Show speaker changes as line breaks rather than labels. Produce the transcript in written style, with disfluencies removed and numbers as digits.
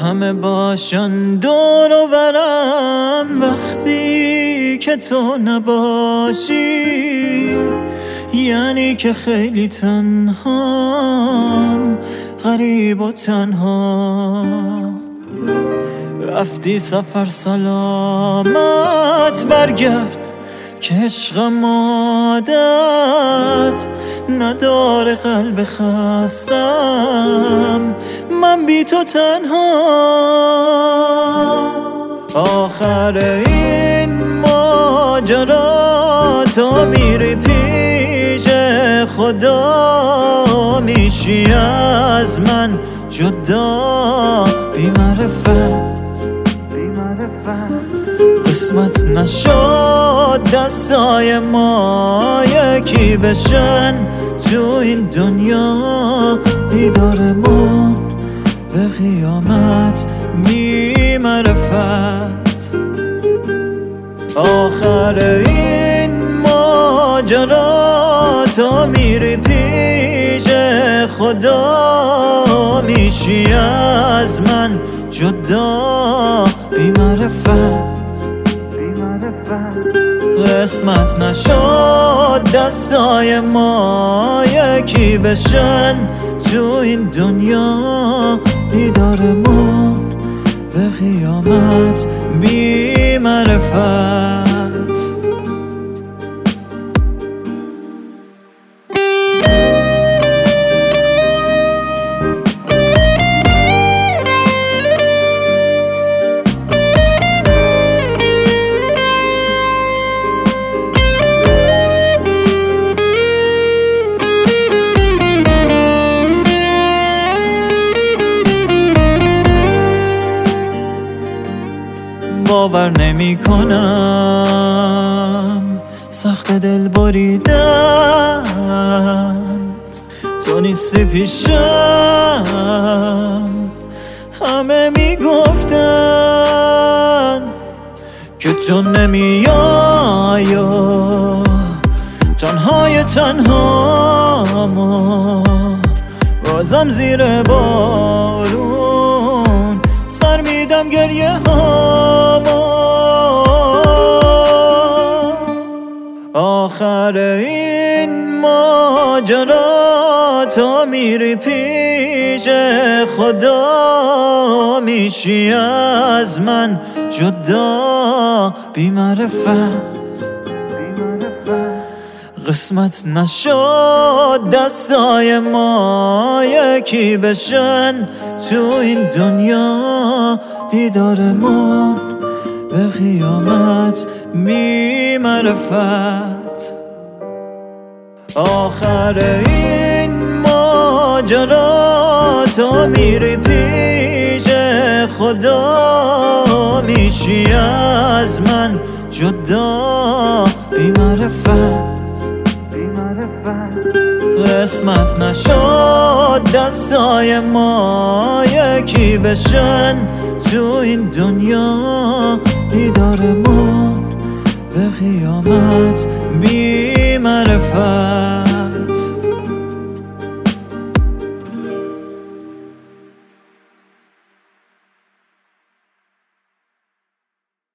همه باشن دور و برم، وقتی که تو نباشی یعنی که خیلی تنهام، غریب و تنها. رفتی سفر سلامت برگرد که عشقم عادت نداره، قلب خستم من بی تو تنها. آخر این ماجرا تو میری پیش خدا، میشی از من جدا بی معرفت. قسمت نشد دستای ما یکی بشن تو این دنیا، دیدارمون به قیامت بی معرفت. آخر این ماجرا تو میری پیش خدا، میشی از من جدا بی معرفت. قسمت نشد دستای ما یکی بشن تو این دنیا، دیدارمون به قیامت بی معرفت. باور نمی کنم سخت دل بریدن، تو نیستی پیشم. همه می گفتن که تو نمیای و تنهای تنهامو، بازم زیر بارون سر میدم گریه هامو. آخر این ماجرا تو میری پیش خدا، میشی از من جدا بی معرفت. قسمت نشد دستای ما یکی بشن تو این دنیا، دیدارمون به قیامت بی معرفت. آخر این ماجرا تو میری پیش خدا، میشی از من جدا بی معرفت. قسمت نشد دستای ما یکی بشن تو این دنیا، دیدارمون به قیامت بی معرفت.